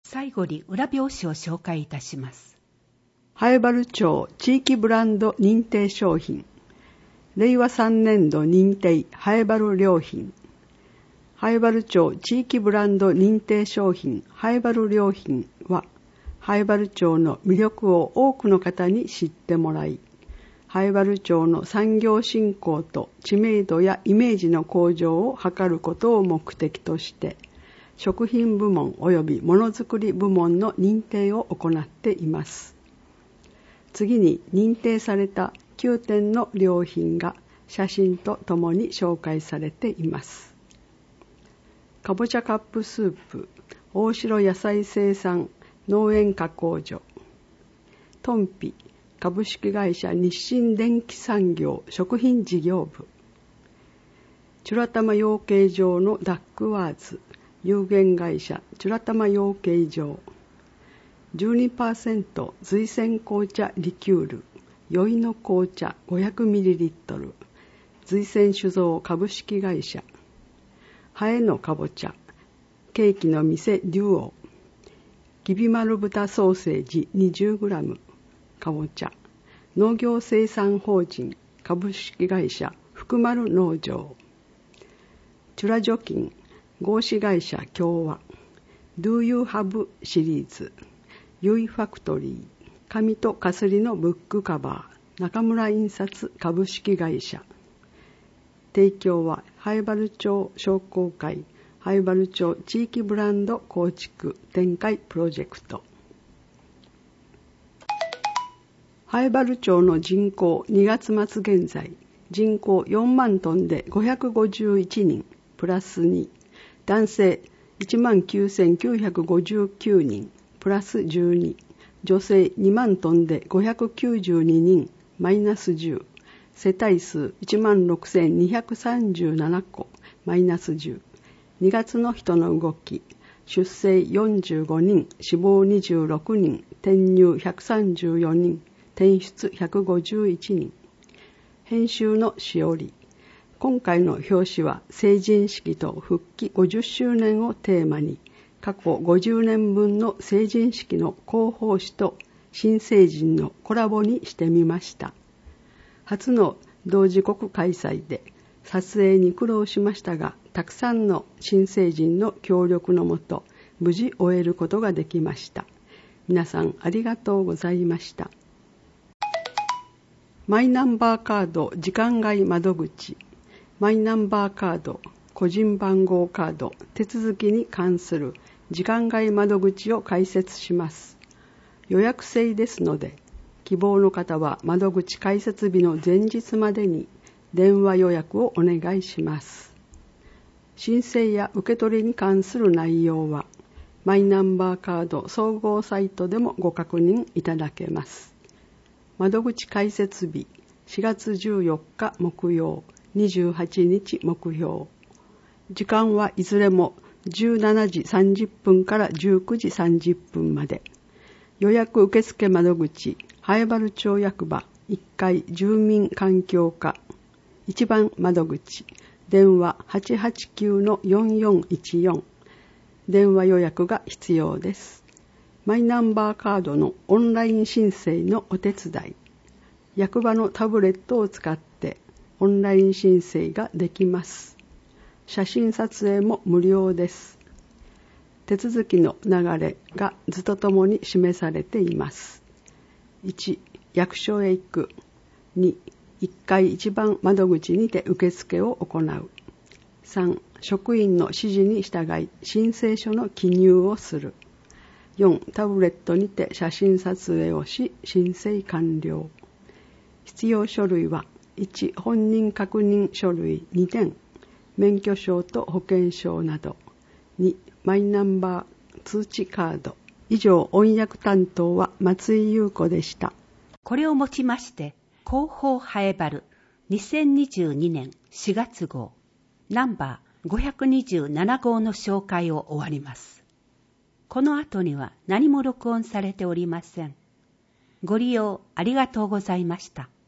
最後に裏表紙を紹介いたします。 南風原町地域ブランド認定商品。令和3年度認定南風原良品。南風原町地域ブランド認定商品南風原良品は、南風原町の魅力を多くの方に知ってもらい、南風原町の産業振興と知名度やイメージの向上を図ることを目的として、食品部門及びものづくり部門の認定を行っています。次に認定された9点の良品が写真とともに紹介されています。かぼちゃカップスープ大城野菜生産農園加工所、トンピ株式会社日清電機産業食品事業部、チュラタマ養鶏場のダックワーズ有限会社チュラタマ養鶏場、12% 瑞泉紅茶リキュール宵の紅茶 500ml 瑞泉酒造株式会社、ハエのかぼちゃケーキの店デュオ、きび丸豚ソーセージ 20g かぼちゃ農業生産法人株式会社福丸農場、チュラ除菌合資会社共和 Do You Have シリーズユイファクトリー紙とかすりのブックカバー中村印刷株式会社、提供は南風原町商工会南風原町地域ブランド構築展開プロジェクト。南風原町の人口2月末現在人口4万トンで551人プラス2、男性 19,959 人プラス12、女性2万トンで592人マイナス10、世帯数 16,237 戸マイナス10、2月の人の動き、出生45人、死亡26人、転入134人、転出151人。編集のしおり。今回の表紙は成人式と復帰50周年をテーマに、過去50年分の成人式の広報誌と新成人のコラボにしてみました。初の同時刻開催で撮影に苦労しましたが、たくさんの新成人の協力のもと、無事終えることができました。皆さんありがとうございました。マイナンバーカード時間外窓口、マイナンバーカード個人番号カード手続きに関する時間外窓口を開設します。予約制ですので、希望の方は窓口開設日の前日までに電話予約をお願いします。申請や受け取りに関する内容は、マイナンバーカード総合サイトでもご確認いただけます。窓口開設日、4月14日木曜、28日木曜。時間はいずれも17時30分から19時30分まで。予約受付窓口、南風原町役場1階住民環境課1番窓口、電話 889-4414。電話予約が必要です。マイナンバーカードのオンライン申請のお手伝い。役場のタブレットを使ってオンライン申請ができます。写真撮影も無料です。手続きの流れが図とともに示されています。1、役所へ行く。2、1階1番窓口にて受付を行う。3、職員の指示に従い申請書の記入をする。4、タブレットにて写真撮影をし申請完了。必要書類は1、本人確認書類2点、免許証と保険証など。2、マイナンバー通知カード。以上、音訳担当は松井優子でした。 これをもちまして広報南風原2022年4月号ナンバー527号の紹介を終わります。この後には何も録音されておりません。ご利用ありがとうございました。